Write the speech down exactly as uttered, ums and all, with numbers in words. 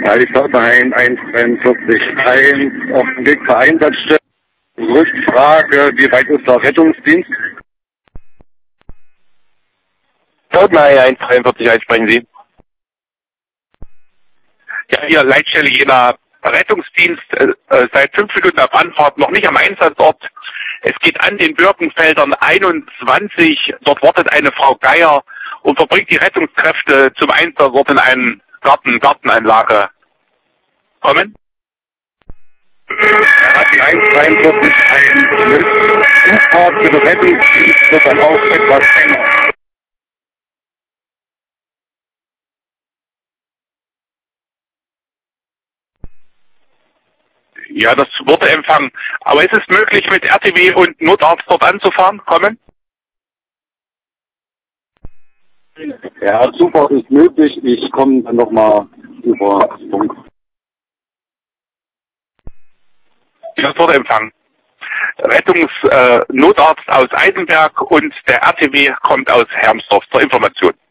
Ja, die Flottenheim eins vierundvierzig eins auf dem Weg zur Einsatzstelle. Rückfrage, wie weit ist der Rettungsdienst? Flottenheim eins vierundvierzig eins, sprechen Sie. Ja, hier Leitstelle Jena, Rettungsdienst äh, seit fünf Minuten auf Anfahrt, noch nicht am Einsatzort. Es geht an den Birkenfeldern einundzwanzig, dort wartet eine Frau Geier und verbringt die Rettungskräfte zum Einsatzort in einen Garten, Gartenanlage. Kommen? Hat die eins vierundvierzig eins Umfahrt für den Rettungsdienst wird dann auch etwas enger. Ja, das wurde empfangen. Aber ist es möglich, mit R T W und Notarzt dort anzufahren? Kommen? Ja, Zufahrt ist möglich. Ich komme dann nochmal über Funk. Ja, das wurde empfangen. Rettungsnotarzt äh, aus Eisenberg und der R T W kommt aus Hermsdorf zur Information.